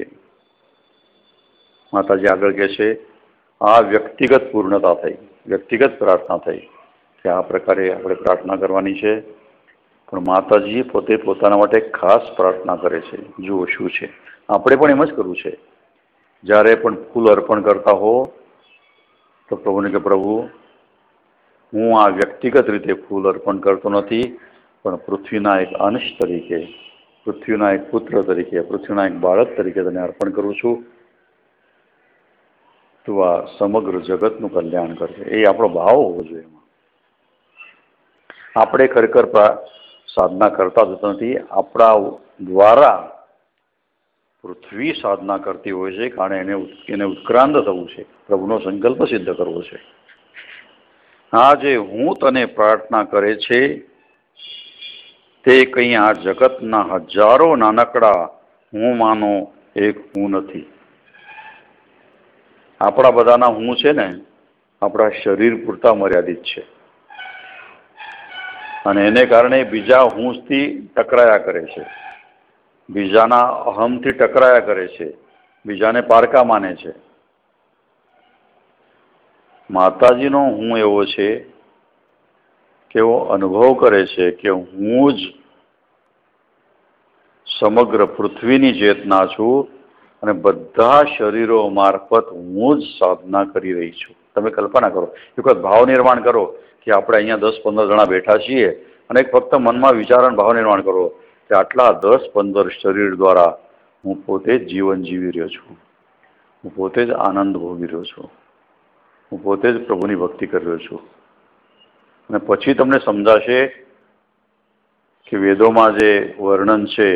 [SPEAKER 1] માતાજી આગળ કહે છે, આ વ્યક્તિગત પૂર્ણતા થઈ, વ્યક્તિગત પ્રાર્થના થઈ કે આ પ્રકારે આપણે પ્રાર્થના કરવાની છે. પણ માતાજી પોતે પોતાના માટે ખાસ પ્રાર્થના કરે છે. જુઓ શું છે, આપણે પણ એમ જ કરવું છે. જ્યારે પણ ફૂલ અર્પણ કરતા હો તો પ્રભુને કે પ્રભુ, હું આ વ્યક્તિગત રીતે ફૂલ અર્પણ કરતો નથી, પણ પૃથ્વીના એક અંશ તરીકે, પૃથ્વીના એક પુત્ર તરીકે, પૃથ્વીના એક બાળક તરીકે તને અર્પણ કરું છું. તું આ સમગ્ર જગતનું કલ્યાણ કરશે. એ આપણો ભાવ હોવો જોઈએ. આપણે ખરેખર સાધના કરતા જ નથી, આપણા દ્વારા પૃથ્વી સાધના કરતી હોય છે, કારણ એને એને ઉત્ક્રાંત થવું છે, પ્રભુનો સંકલ્પ સિદ્ધ કરવો છે. આ જે હું તને પ્રાર્થના કરે છે તે કંઈ આ જગતના હજારો નાનકડા હું માનો એક હું નથી. આપણા બધાના હું છે ને આપણા શરીર પૂરતા મર્યાદિત છે, અને એને કારણે બીજા હુંથી ટકરાયા કરે છે, બીજાના અહમથી ટકરાયા કરે છે, બીજાને પારકા માને છે. માતાજીનો હું એવો છે કે એવો અનુભવ કરે છે કે હું જ સમગ્ર પૃથ્વીની ચેતના છું અને બધા શરીરો મારફત હું જ સાધના કરી રહી છું. તમે કલ્પના કરો, એક વખત ભાવ નિર્માણ કરો કે આપણે અહીંયા દસ પંદર જણા બેઠા છીએ, અને એક ફક્ત મનમાં વિચારણ ભાવ નિર્માણ કરો કે આટલા દસ પંદર શરીર દ્વારા હું પોતે જ જીવન જીવી રહ્યો છું, હું પોતે જ આનંદ ભોગવી રહ્યો છું, હું પોતે જ પ્રભુની ભક્તિ કરી રહ્યો છું. અને પછી તમને સમજાશે કે વેદોમાં જે વર્ણન છે,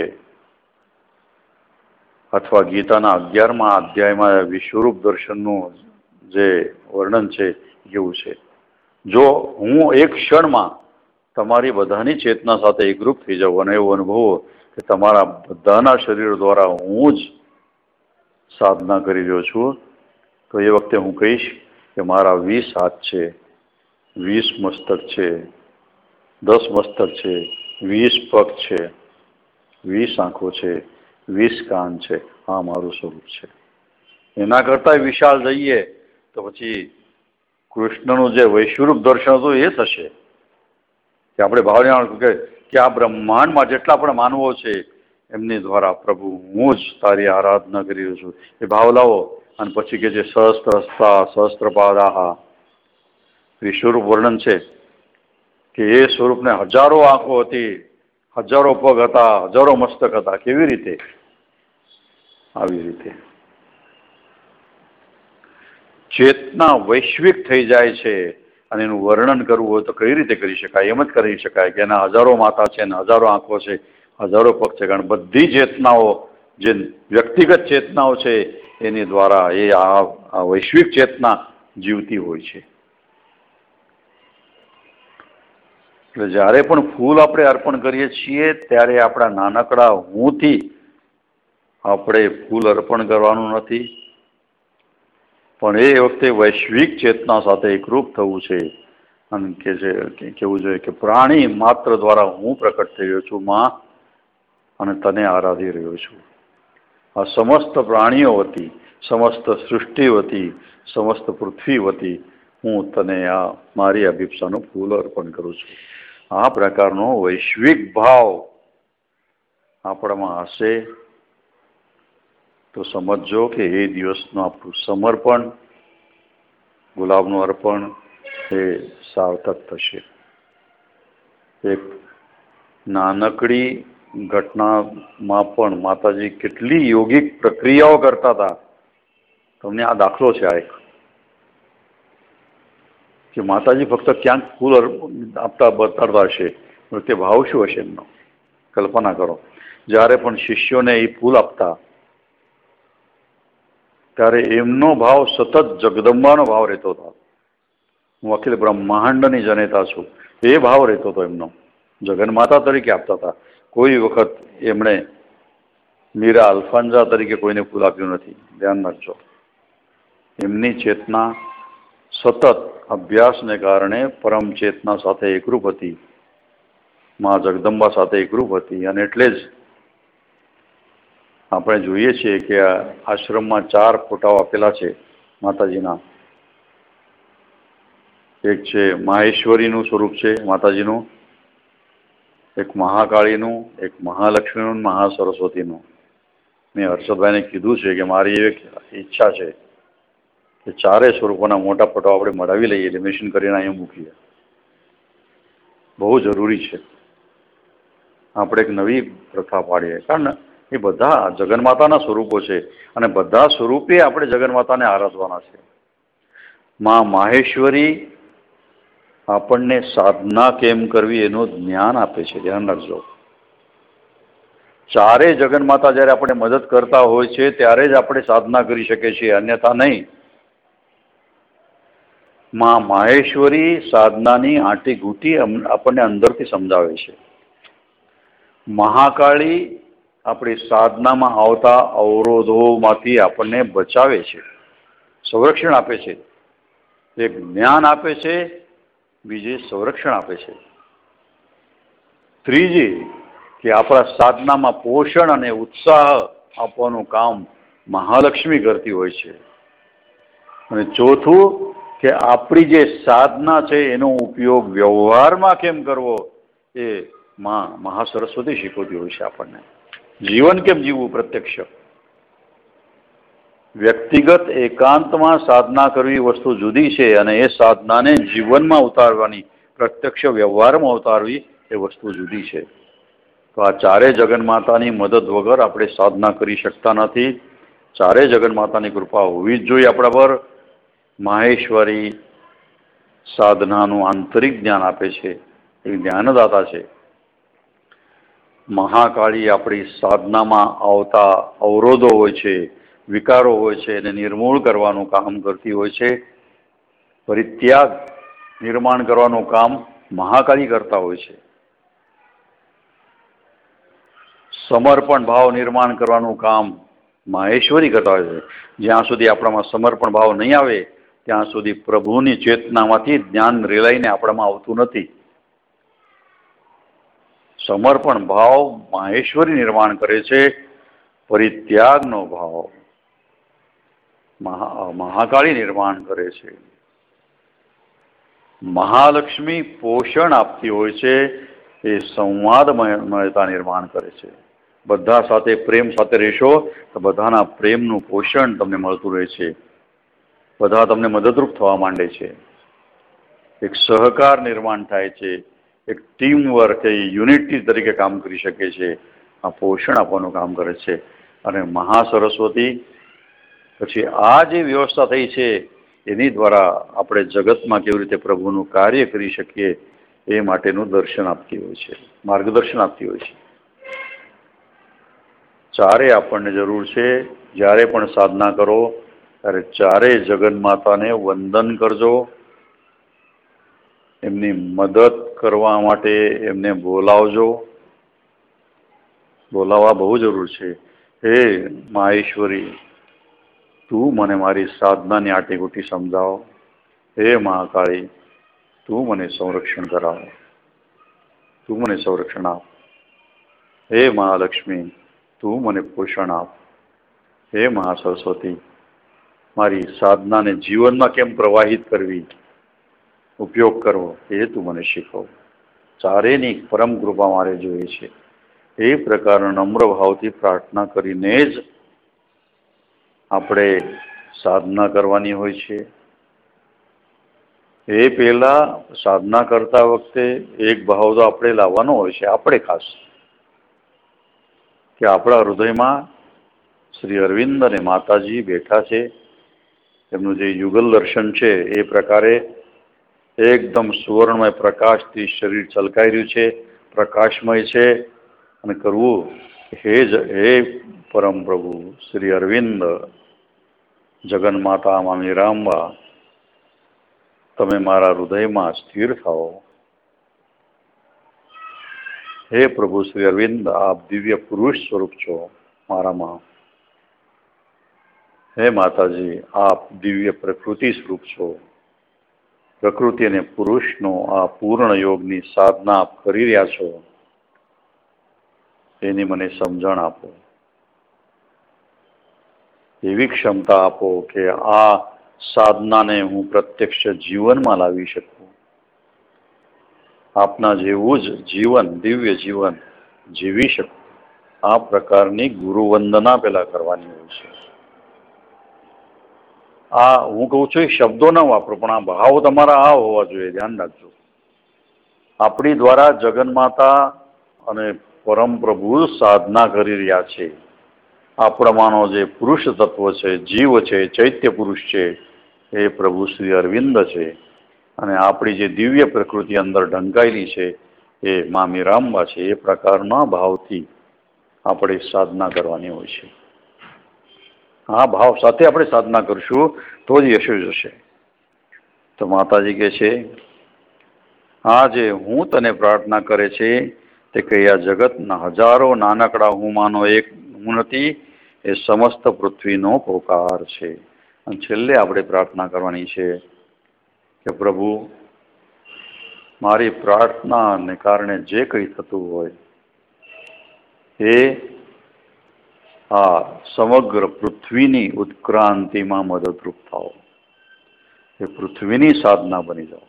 [SPEAKER 1] અથવા ગીતાના અગિયારમા અધ્યાયમાં વિશ્વરૂપ દર્શનનું જે વર્ણન છે એવું છે. જો હું એક ક્ષણમાં તમારી બધાની ચેતના સાથે એકરૂપ થઈ જાઉં અને એવો અનુભવો કે તમારા બધાના શરીર દ્વારા હું જ સાધના કરી રહ્યો છું, તો એ વખતે હું કહીશ કે મારા વીસ હાથ છે, વીસ મસ્તક છે, દસ મસ્તક છે, વીસ પગ છે, વીસ આંખો છે, વીસ કાન છે. આ મારું સ્વરૂપ છે. એના કરતા વિશાળ જઈએ તો પછી કૃષ્ણનું જે વૈશ્વરૂપ દર્શન હતું એ થશે કે આપણે ભાવના કે આ બ્રહ્માંડમાં જેટલા પણ માનવો છે એમની દ્વારા પ્રભુ હું જ તારી આરાધના કરી રહ્યો છું, એ ભાવ લાવો. અને પછી કે જે સહસ્ત્ર હસ્તા સહસ્ત્ર પાદાહા વિશ્વરૂપ વર્ણન છે કે એ સ્વરૂપને હજારો આંખો હતી, હજારો પગ હતા, હજારો મસ્તક હતા. કેવી રીતે? આવી રીતે ચેતના વૈશ્વિક થઈ જાય છે અને એનું વર્ણન કરવું હોય તો કઈ રીતે કરી શકાય? એમ જ કરી શકાય કે એના હજારો માથા છે ને હજારો આંખો છે, હજારો પગ છે. કારણ બધી ચેતનાઓ જે વ્યક્તિગત ચેતનાઓ છે એની દ્વારા એ આ વૈશ્વિક ચેતના જીવતી હોય છે. એટલે જ્યારે પણ ફૂલ આપણે અર્પણ કરીએ છીએ ત્યારે આપણા નાનકડા હુંથી આપણે ફૂલ અર્પણ કરવાનું નથી, પણ એ વખતે વૈશ્વિક ચેતના સાથે એકરૂપ થવું છે અને કે છે કેવું જોઈએ કે પ્રાણી માત્ર દ્વારા હું પ્રકટ થઈ રહ્યો છું માં, અને તને આરાધી રહ્યો છું. આ સમસ્ત પ્રાણીઓ વતી, સમસ્ત સૃષ્ટિ વતી, સમસ્ત પૃથ્વી વતી હું તને આ મારી અભિપ્સાનું ફૂલ અર્પણ કરું છું. આ પ્રકારનો વૈશ્વિક ભાવ આપણામાં હશે તો સમજો કે એ દિવસનું આપણું સમર્પણ, ગુલાબનું અર્પણ એ સાર્થક થશે. એક નાનકડી ઘટનામાં પણ માતાજી કેટલી યોગિક પ્રક્રિયાઓ કરતા હતા. તમને આ દાખલો છે આ એક, કે માતાજી ફક્ત ક્યાંક ફૂલ આપતા બતાડતા હશે, તે ભાવ શું હશે એમનો કલ્પના કરો. જ્યારે પણ શિષ્યોને એ ફૂલ આપતા ત્યારે એમનો ભાવ સતત જગદંબાનો ભાવ રહેતો હતો. હું અખિલ બ્રહ્માંડની જનેતા છું એ ભાવ રહેતો હતો એમનો. જગન્માતા તરીકે આપતા હતા. કોઈ વખત એમણે મીરા અલ્ફાન્જા તરીકે કોઈને ફૂલ આપ્યું નથી. ધ્યાન રાખજો. એમની ચેતના સતત અભ્યાસને કારણે પરમ ચેતના સાથે એકરૂપ હતી, માં જગદંબા સાથે એકરૂપ હતી. અને એટલે જ આપણે જોઈએ છીએ કે આશ્રમમાં ચાર ફોટાઓ આપેલા છે માતાજીના. એક છે માહેશ્વરીનું સ્વરૂપ છે માતાજીનું, એક મહાકાળીનું, એક મહાલક્ષ્મીનું, મહાસરસ્વતીનું. મેં હર્ષદભાઈને કીધું છે કે મારી એક ઈચ્છા છે કે ચારે સ્વરૂપોના મોટા ફોટો આપણે મઢાવી લઈએ, લેમિનેશન કરીને અહીંયા મૂકીએ. બહુ જરૂરી છે. આપણે એક નવી પ્રથા પાડીએ, કારણ એ બધા જગન્માતાના સ્વરૂપો છે અને બધા સ્વરૂપે આપણે જગન્માતાને આરાધવાના છે. માં માહેશ્વરી આપણને સાધના કેમ કરવી એનું જ્ઞાન આપે છે. ધ્યાન રાખજો. ચારે જગન્માતા જ્યારે આપણે મદદ કરતા હોય છે ત્યારે જ આપણે સાધના કરી શકીએ છીએ, અન્યથા નહીં. માં માહેશ્વરી સાધનાની આંટી ઘૂંટી આપણને અંદરથી સમજાવે છે. મહાકાળી આપણી સાધનામાં આવતા અવરોધોમાંથી આપણને બચાવે છે, સંરક્ષણ આપે છે. એક જ્ઞાન આપે છે, બીજી સંરક્ષણ આપે છે. ત્રીજી કે આપણા સાધનામાં પોષણ અને ઉત્સાહ આપવાનું કામ મહાલક્ષ્મી કરતી હોય છે. અને ચોથું કે આપણી જે સાધના છે એનો ઉપયોગ વ્યવહારમાં કેમ કરવો એ માં મહાસરસ્વતી શીખવતી હોય છે આપણને. જીવન કેમ જીવવું પ્રત્યક્ષ. વ્યક્તિગત એકાંતમાં સાધના કરવી વસ્તુ જુદી છે અને એ સાધનાને જીવનમાં ઉતારવાની, પ્રત્યક્ષ વ્યવહારમાં ઉતારવી એ વસ્તુ જુદી છે. તો આ ચારે જગન્માતાની મદદ વગર આપણે સાધના કરી શકતા નથી. ચારે જગન્માતાની કૃપા હોવી જ જોઈએ આપણા પર. માહેશ્વરી સાધનાનું આંતરિક જ્ઞાન આપે છે, એ જ્ઞાનદાતા છે. મહાકાળી આપણી સાધનામાં આવતા અવરોધો હોય છે, વિકારો હોય છે, એને નિર્મૂળ કરવાનું કામ કરતી હોય છે. પરિત્યાગ નિર્માણ કરવાનું કામ મહાકાળી કરતા હોય છે. સમર્પણ ભાવ નિર્માણ કરવાનું કામ માહેશ્વરી કરતા હોય છે. જ્યાં સુધી આપણામાં સમર્પણ ભાવ નહીં આવે ત્યાં સુધી પ્રભુની ચેતનામાંથી જ્ઞાન રેલાઈને આપણામાં આવતું નથી. સમર્પણ ભાવ માહેશ્વરી નિર્માણ કરે છે. પરિત્યાગનો ભાવ મહા મહાકાળી નિર્માણ કરે છે. મહાલક્ષ્મી પોષણ આપતી હોય છે, એ સંવાદમયતા નિર્માણ કરે છે. બધા સાથે પ્રેમ સાથે રહેશો તો બધાના પ્રેમનું પોષણ તમને મળતું રહે છે. બધા તમને મદદરૂપ થવા માંડે છે. એક સહકાર નિર્માણ થાય છે. એક ટીમ વર્ક, યુનિટી તરીકે કામ કરી શકે છે. આ પોષણ આપવાનું કામ કરે છે. અને મહાસરસ્વતી પછી આ જે વ્યવસ્થા થઈ છે એની દ્વારા આપણે જગતમાં કેવી રીતે પ્રભુનું કાર્ય કરી શકીએ એ માટેનું દર્શન આપતી હોય છે, માર્ગદર્શન આપતી હોય છે. ચારે આપણને જરૂર છે. જ્યારે પણ સાધના કરો ત્યારે ચારે જગન માતાને વંદન કરજો. એમની મદદ કરવા માટે એમને બોલાવજો. બોલાવવા બહુ જરૂર છે. હે મહેશ્વરી, તું મને મારી સાધનાની આટીગુટી સમજાવો. હે મહાકાળી, તું મને સંરક્ષણ કરાવ, તું મને સંરક્ષણ આપ. હે મહાલક્ષ્મી, તું મને પોષણ આપ. હે મહાસરસ્વતી, મારી સાધનાને જીવનમાં કેમ પ્રવાહિત કરવી, ઉપયોગ કરવો, એ તું મને શીખવ. ચારેની પરમ કૃપા મારે જોઈએ છે. એ પ્રકારના નમ્ર ભાવથી પ્રાર્થના કરીને જ આપણે સાધના કરવાની હોય છે. એ પહેલા સાધના કરતા વખતે એક ભાવ તો આપણે લાવવાનો હોય છે, આપણે ખાસ, કે આપણા હૃદયમાં શ્રી અરવિંદ અને માતાજી બેઠા છે. એમનું જે યુગલ દર્શન છે એ પ્રકારે એકદમ સુવર્ણમય પ્રકાશથી શરીર છલકાઈ રહ્યું છે, પ્રકાશમય છે. અને કરવું, હે જ હે પરમ પ્રભુ શ્રી અરવિંદ, જગન્માતા મા મીરાંબા, તમે મારા હૃદયમાં સ્થિર થાઓ. હે પ્રભુ શ્રી અરવિંદ, આપ દિવ્ય પુરુષ સ્વરૂપ છો મારામાં. હે માતાજી, આપ દિવ્ય પ્રકૃતિ સ્વરૂપ છો. પ્રકૃતિ અને પુરુષનો આ પૂર્ણ યોગની સાધના આપ કરી રહ્યા છો, એની મને સમજણ આપો. એવી ક્ષમતા આપો કે આ સાધનાને હું પ્રત્યક્ષ જીવનમાં લાવી શકું. આપના જેવું જ જીવન, દિવ્ય જીવન જીવી શકું. આ પ્રકારની ગુરુ વંદના પેલા કરવાની હોય છે. આ હું કહું છું એ શબ્દો ના વાપરો, પણ આ ભાવ તમારા આ હોવા જોઈએ, ધ્યાન રાખજો. આપણી દ્વારા જગન્માતા અને પરમ પ્રભુ સાધના કરી રહ્યા છે. આપણામાંનો જે પુરુષ તત્વ છે, જીવ છે, ચૈત્ય પુરુષ છે, એ પ્રભુ શ્રી અરવિંદ છે. અને આપણી જે દિવ્ય પ્રકૃતિ અંદર ઢંકાયેલી છે એ મા મીરાંબા છે. એ પ્રકારના ભાવથી આપણે સાધના કરવાની હોય છે. આ ભાવ સાથે આપણે સાધના કરશું તો જ યશ જશે. તો માતાજી કહે છે, આ જે હું તને પ્રાર્થના કરે છે તે કઈ આ જગતના હજારો નાનકડા હું માનો એક હું નથી, એ સમસ્ત પૃથ્વીનો પોકાર છે. અને છેલ્લે આપણે પ્રાર્થના કરવાની છે કે પ્રભુ, મારી પ્રાર્થનાને કારણે જે કંઈ થતું હોય એ આ સમગ્ર પૃથ્વીની ઉત્ક્રાંતિમાં મદદરૂપ થાઓ. એ પૃથ્વીની સાધના બની જાઓ.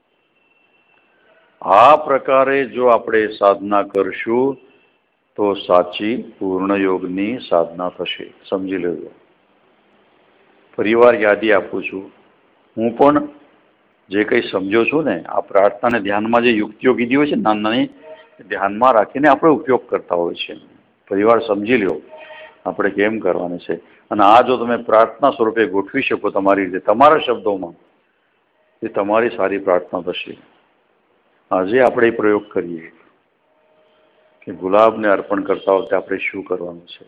[SPEAKER 1] આ પ્રકારે જો આપણે સાધના કરશું તો સાચી પૂર્ણ યોગની સાધના થશે. સમજી લેજો. ફરીવાર યાદી આપું છું, હું પણ જે કંઈ સમજો છું ને, આ પ્રાર્થનાને ધ્યાનમાં જે યુક્તિઓ કીધી હોય છે નાની નાની, ધ્યાનમાં રાખીને આપણે ઉપયોગ કરતા હોય છે. ફરીવાર સમજી લો આપણે કેમ કરવાનું છે. અને આ જો તમે પ્રાર્થના સ્વરૂપે ગોઠવી શકો તમારી રીતે, તમારા શબ્દોમાં, એ તમારી સારી પ્રાર્થના થશે. આજે આપણે એ પ્રયોગ કરીએ કે ગુલાબને અર્પણ કરતા વખતે આપણે શું કરવાનું છે.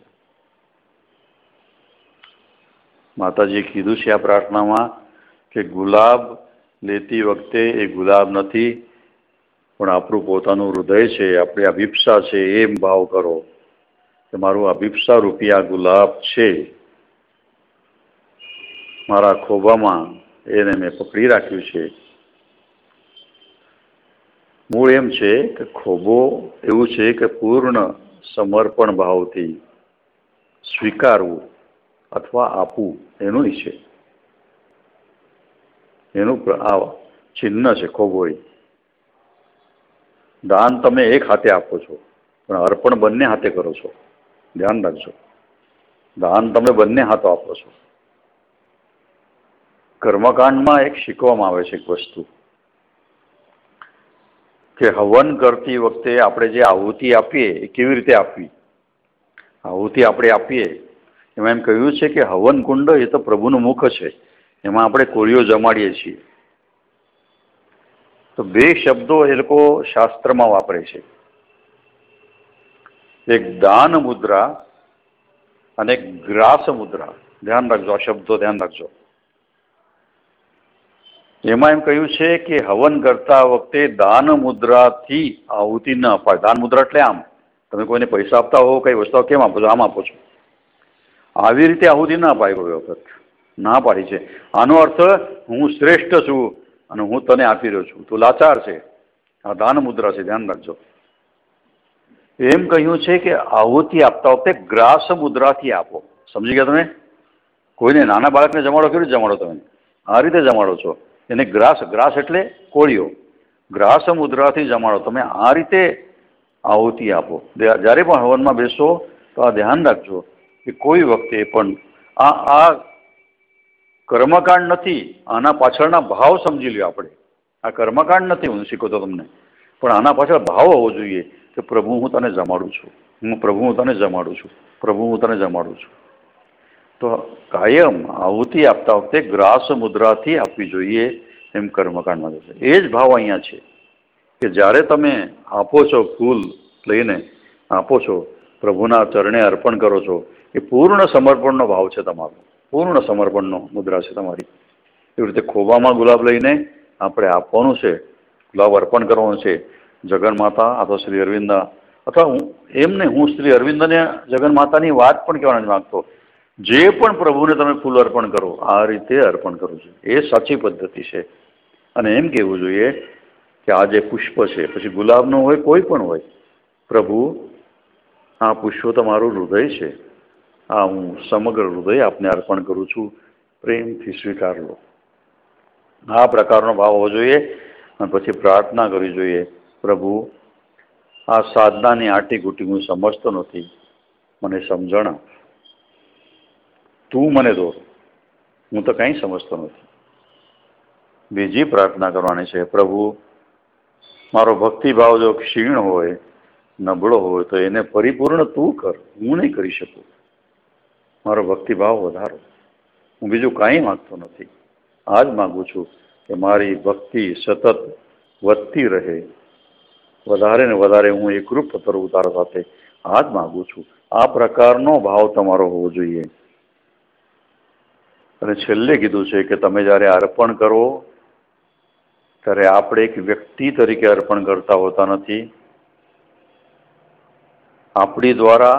[SPEAKER 1] માતાજીએ કીધું છે આ પ્રાર્થનામાં કે ગુલાબ લેતી વખતે એ ગુલાબ નથી, પણ આપણું પોતાનું હૃદય છે, આપણી અભિપ્સા છે, એમ ભાવ કરો કે મારું અભિપ્સા રૂપી આ ગુલાબ છે મારા ખોબામાં, એને મેં પકડી રાખ્યું છે. મૂળ એમ છે કે ખોબો એવું છે કે પૂર્ણ સમર્પણ ભાવથી સ્વીકારવું અથવા આપવું એનું છે. એનું આ ચિહ્ન છે ખોબો. દાન તમે એક હાથે આપો છો, પણ અર્પણ બંને હાથે કરો છો. ધ્યાન રાખજો, દાન તમે બંને હાથો આપો છો. કર્મકાંડમાં એક શીખવામાં આવે છે એક વસ્તુ કે હવન કરતી વખતે આપણે જે આહુતિ આપીએ એ કેવી રીતે આપવી. આહુતિ આપણે આપીએ એમાં એમ કહ્યું છે કે હવન કુંડ એ તો પ્રભુનું મુખ છે, એમાં આપણે કોળીઓ જમાડીએ છીએ. તો બે શબ્દો એ લોકો શાસ્ત્રમાં વાપરે છે, એક દાન મુદ્રા અને ગ્રાસ મુદ્રા. ધ્યાન રાખજો, આ શબ્દો ધ્યાન રાખજો. એમાં એમ કહ્યું છે કે હવન કરતા વખતે દાન મુદ્રાથી આહુતિ ન અપાય. દાન મુદ્રા એટલે આમ તમે કોઈને પૈસા આપતા હો, કઈ વસ્તુ કેમ આપો છો? આમ આપો છો. આવી રીતે આહુતિ ના અપાય. કોઈ વખત ના પાડી છે. આનો અર્થ હું શ્રેષ્ઠ છું અને હું તને આપી રહ્યો છું, તું લાચાર છે. આ દાન મુદ્રા છે, ધ્યાન રાખજો. એમ કહ્યું છે કે આહુતિ આપતા વખતે ગ્રાસ મુદ્રાથી આપો. સમજી ગયા તમે? કોઈને નાના બાળકને જમાડો કેવી રીતે જમાડો? તમે આ રીતે જમાડો છો એને. ગ્રાસ, ગ્રાસ એટલે કોળીઓ. ગ્રાસ મુદ્રાથી જમાડો. તમે આ રીતે આહુતિ આપો. જ્યારે પણ હવનમાં બેસો તો આ ધ્યાન રાખજો કે કોઈ વખતે પણ આ આ કર્મકાંડ નથી, આના પાછળના ભાવ સમજી લ્યો આપણે. આ કર્મકાંડ નથી, હું શીખવતો તમને, પણ આના પાછળ ભાવ હોવો જોઈએ કે પ્રભુ હું તને જમાડું છું, હું પ્રભુ હું તને જમાડું છું, પ્રભુ હું તને જમાડું છું. તો કાયમ આહુતિ આપતા વખતે ગ્રાસ મુદ્રાથી આપવી જોઈએ એમ કર્મકાંડમાં જશે. એ જ ભાવ અહીંયા છે કે જ્યારે તમે આપો છો, ફૂલ લઈને આપો છો, પ્રભુના ચરણે અર્પણ કરો છો, એ પૂર્ણ સમર્પણનો ભાવ છે તમારો, પૂર્ણ સમર્પણનો મુદ્રા છે તમારી. એવી રીતે ખોબામાં ગુલાબ લઈને આપણે આપવાનું છે, ગુલાબ અર્પણ કરવાનું છે જગન્માતા અથવા શ્રી અરવિંદા, અથવા હું એમને હું શ્રી અરવિંદને જગન્માતાની વાત પણ કહેવા નથી માગતો. જે પણ પ્રભુને તમે ફૂલ અર્પણ કરો, આ રીતે અર્પણ કરવું છે. એ સાચી પદ્ધતિ છે. અને એમ કહેવું જોઈએ કે આ જે પુષ્પ છે, પછી ગુલાબનું હોય, કોઈ પણ હોય, પ્રભુ આ પુષ્પ તો મારું હૃદય છે, આ હું સમગ્ર હૃદય આપને અર્પણ કરું છું, પ્રેમથી સ્વીકાર લો. આ પ્રકારનો ભાવ હોવો જોઈએ. અને પછી પ્રાર્થના કરવી જોઈએ, પ્રભુ આ સાધનાની આટી ઘૂંટી હું સમજતો નથી, મને સમજણ આપ, તું મને દોર, હું તો કંઈ સમજતો નથી. બીજી પ્રાર્થના કરવાની છે, પ્રભુ મારો ભક્તિભાવ જો ક્ષીણ હોય, નબળો હોય, તો એને પરિપૂર્ણ તું કર, હું નહીં કરી શકું. મારો ભક્તિભાવ વધારો. હું બીજું કાંઈ માગતો નથી. આ જ માગું છું કે મારી ભક્તિ સતત વધતી રહે, વધારે ને વધારે હું એકરૂપ થતો તારા સાથે. આ જ માગું છું. આ પ્રકારનો ભાવ તમારો હોવો જોઈએ. અને છેલ્લે કીધું છે કે તમે જ્યારે અર્પણ કરો ત્યારે આપણે એક વ્યક્તિ તરીકે અર્પણ કરતા હોતા નથી. આપણી દ્વારા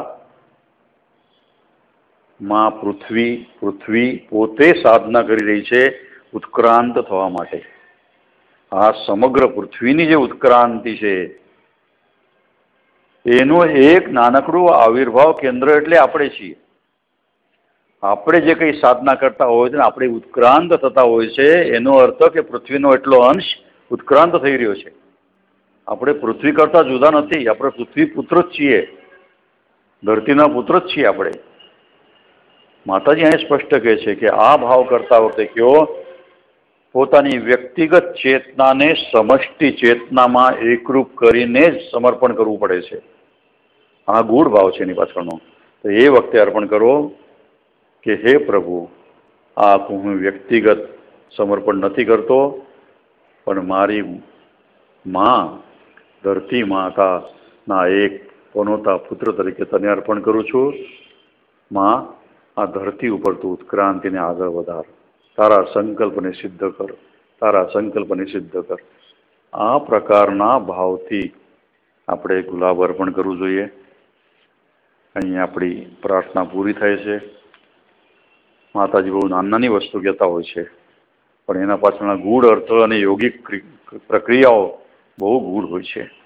[SPEAKER 1] માં પૃથ્વી પૃથ્વી પોતે સાધના કરી રહી છે ઉત્ક્રાંત થવા માટે. આ સમગ્ર પૃથ્વીની જે ઉત્ક્રાંતિ છે એનું એક નાનકડું આવિર્ભાવ કેન્દ્ર એટલે આપણે છીએ. આપણે જે કંઈ સાધના કરતા હોય છે ને આપણે ઉત્ક્રાંત થતા હોય છે, એનો અર્થ કે પૃથ્વીનો એટલો અંશ ઉત્ક્રાંત થઈ રહ્યો છે. આપણે પૃથ્વી કરતા જુદા નથી. આપણે પૃથ્વી પુત્ર જ છીએ, ધરતીના પુત્ર જ છીએ આપણે. માતાજી અહીં સ્પષ્ટ કહે છે કે આ ભાવ કરતા વખતે કયો પોતાની વ્યક્તિગત ચેતનાને સમષ્ટિ ચેતનામાં એકરૂપ કરીને જ સમર્પણ કરવું પડે છે. આ ગૂઢ ભાવ છે એની પાછળનો. તો એ વખતે અર્પણ કરો કે હે પ્રભુ, આ હું વ્યક્તિગત સમર્પણ નથી કરતો, પણ મારી માં ધરતી માતાના એક પનોતા પુત્ર તરીકે તને અર્પણ કરું છું. માં, આ ધરતી ઉપર તું ઉત્ક્રાંતિને આગળ વધાર, તારા સંકલ્પને સિદ્ધ કર, તારા સંકલ્પને સિદ્ધ કર. આ પ્રકારના ભાવથી આપણે ગુલાબ અર્પણ કરવું જોઈએ. અહીં આપણી પ્રાર્થના પૂરી થાય છે. માતાજી બહુ નાની નાની વસ્તુ કહેતા હોય છે, પણ એના પાછળના ગૂઢ અર્થ અને યોગિક પ્રક્રિયાઓ બહુ ગૂઢ હોય છે.